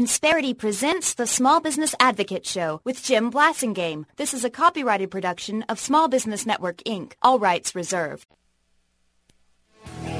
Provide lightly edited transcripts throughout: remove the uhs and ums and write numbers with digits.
Insperity presents the Small Business Advocate Show with Jim Blasingame. This is a copyrighted production of Small Business Network, Inc. All rights reserved. There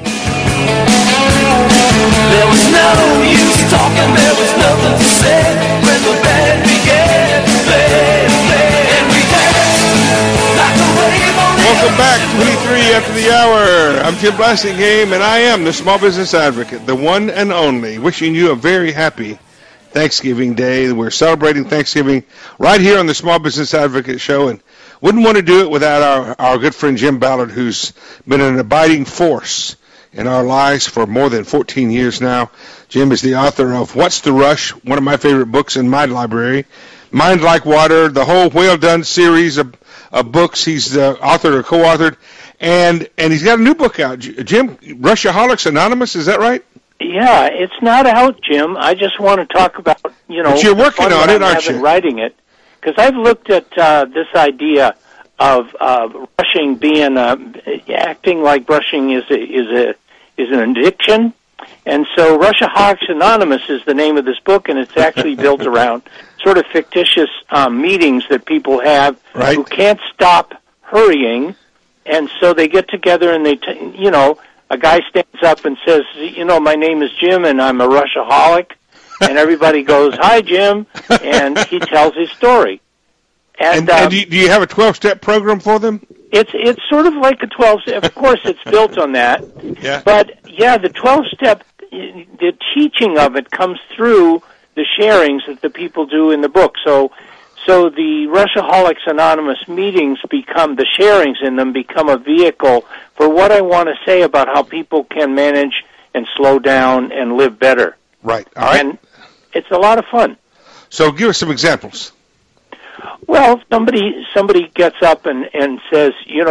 was no use talking, there was nothing to say when the band began to play, and we danced like a wave on the Welcome back, 23 after the hour. I'm Jim Blasingame, and I am the Small Business Advocate, the one and only, wishing you a very happy Thanksgiving Day. We're celebrating Thanksgiving right here on the Small Business Advocate Show, and wouldn't want to do it without our good friend Jim Ballard, who's been an abiding force in our lives for more than 14 years now. Jim is the author of What's the Rush, one of my favorite books in my library, Mind Like Water, the whole Well Done series of books he's authored or co-authored, and he's got a new book out. Jim, Rushaholics Anonymous, is that right? Yeah, it's not out, Jim. I just want to talk about, but you're working on it, aren't you? Writing it, because I've looked at this idea of brushing being acting like brushing is an addiction, and so Rushaholics Anonymous is the name of this book, and it's actually built around sort of fictitious meetings that people have who can't stop hurrying, and so they get together and they a guy stands up and says, my name is Jim and I'm a Rushaholic, and everybody goes, hi, Jim, and he tells his story. And do you have a 12-step program for them? It's sort of like a 12-step. Of course, it's built on that. Yeah. But, yeah, the 12-step, the teaching of it comes through the sharings that the people do in the book. So the Rushaholics Anonymous meetings become, the sharings in them become a vehicle for what I want to say about how people can manage and slow down and live better. Right. All right. And it's a lot of fun. So give us some examples. Well, somebody gets up and says,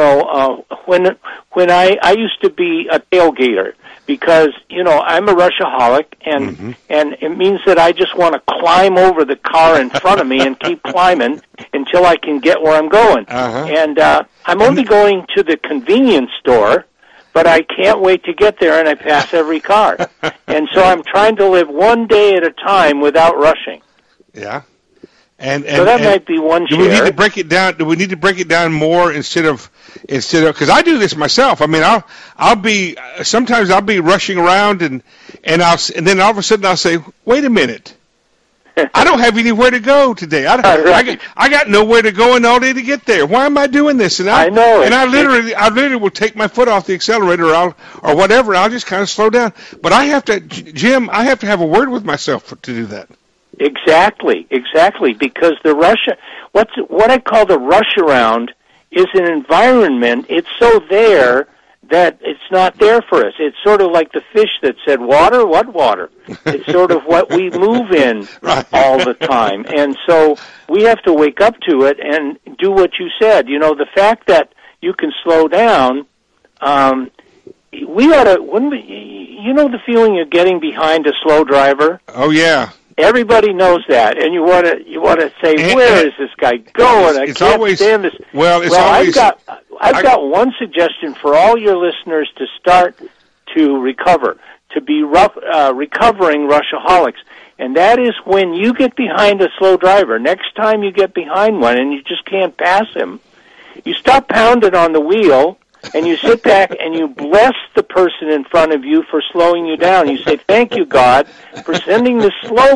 when I used to be a tailgater, because I'm a Rushaholic, and it means that I just want to climb over the car in front of me and keep climbing until I can get where I'm going. And I'm only going to the convenience store, but I can't wait to get there, and I pass every car. And so I'm trying to live one day at a time without rushing. Yeah. So that might be one share. Do we need to break it down? Do we need to break it down more instead of because I do this myself. I mean, sometimes I'll be rushing around and then all of a sudden I'll say, wait a minute, I don't have anywhere to go today. I got nowhere to go and all day to get there. Why am I doing this? And I literally will take my foot off the accelerator or whatever. I'll just kind of slow down. But Jim, I have to have a word with myself to do that. Exactly, because what I call the rush around is an environment. It's so there that it's not there for us. It's sort of like the fish that said, water, what water? It's sort of what we move in all the time. And so we have to wake up to it and do what you said. The fact that you can slow down, we ought to, the feeling of getting behind a slow driver? Oh, yeah. Everybody knows that, and you want to say, where is this guy going? I can't stand this. I've got one suggestion for all your listeners to start to recover, to be recovering Rushaholics, and that is when you get behind a slow driver. Next time you get behind one and you just can't pass him, you stop pounding on the wheel. And you sit back and you bless the person in front of you for slowing you down. You say, thank you, God, for sending this slow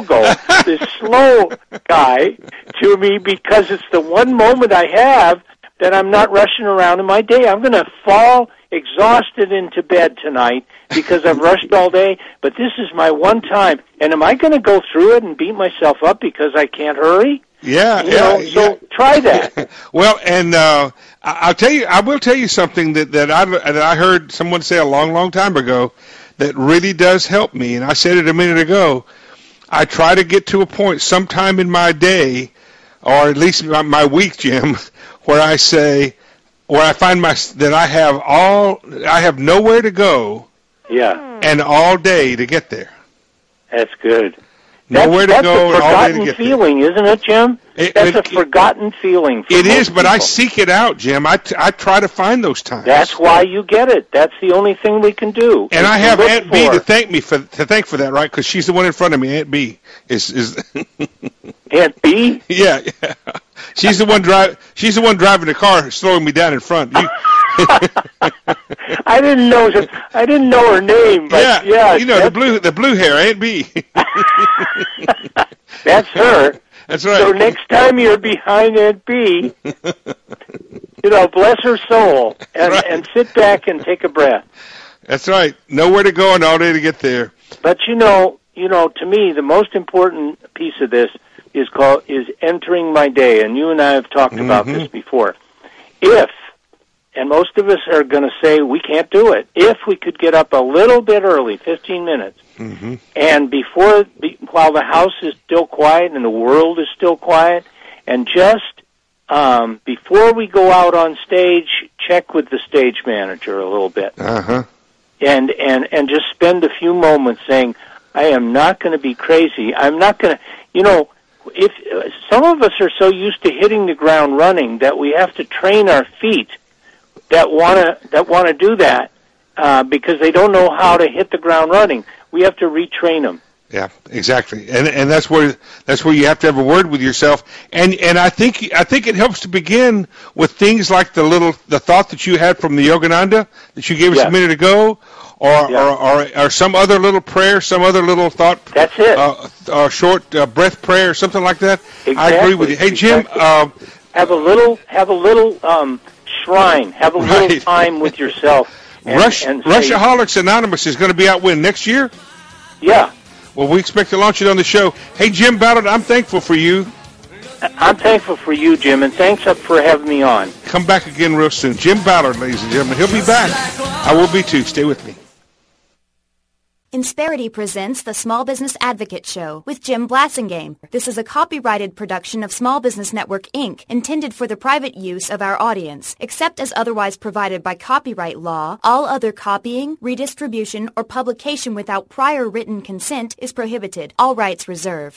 guy to me, because it's the one moment I have that I'm not rushing around in my day. I'm going to fall exhausted into bed tonight because I've rushed all day, but this is my one time. And am I going to go through it and beat myself up because I can't hurry? So try that. Well, and I will tell you something that I heard someone say a long time ago that really does help me, and I said it a minute ago. I try to get to a point sometime in my day, or at least my week, Jim, where I find that I have nowhere to go, and all day to get there. That's good. Nowhere to go, that's a and all day to forgotten get there. feeling, isn't it, Jim? That's a forgotten feeling. For It most is, but I people. seek it out, Jim. I try to find those times. That's why you get it. That's the only thing we can do. And is I to have look Aunt B for- to thank for that, right? Because she's the one in front of me. Aunt B is Aunt B. yeah. She's the one driving the car, slowing me down in front. I didn't know her name, but yeah, you know the blue hair, Aunt B. that's her. That's right. So next time you're behind Aunt B, bless her soul, and sit back and take a breath. That's right. Nowhere to go and all day to get there. But to me, the most important piece of this is entering my day, and you and I have talked about this before. And most of us are going to say we can't do it. If we could get up a little bit early, 15 minutes, and while the house is still quiet and the world is still quiet, and just before we go out on stage, check with the stage manager a little bit, and just spend a few moments saying, I am not going to be crazy. I'm not going to, if some of us are so used to hitting the ground running that we have to train our feet that want to do that because they don't know how to hit the ground running. We have to retrain them. Yeah, exactly, and that's where you have to have a word with yourself, and I think it helps to begin with things like the thought that you had from the Yogananda that you gave us a minute ago, or some other little prayer, some other little thought. That's it. A short breath prayer, something like that. Exactly. I agree with you. Hey, Jim, have a little shrine, have a little time with yourself. And Rushaholics Anonymous is going to be out when next year? Yeah. Well, we expect to launch it on the show. Hey, Jim Ballard, I'm thankful for you. I'm thankful for you, Jim, and thanks for having me on. Come back again real soon. Jim Ballard, ladies and gentlemen. He'll be back. I will be too. Stay with me. Insperity presents the Small Business Advocate Show with Jim Blasingame. This is a copyrighted production of Small Business Network, Inc., intended for the private use of our audience. Except as otherwise provided by copyright law, all other copying, redistribution, or publication without prior written consent is prohibited. All rights reserved.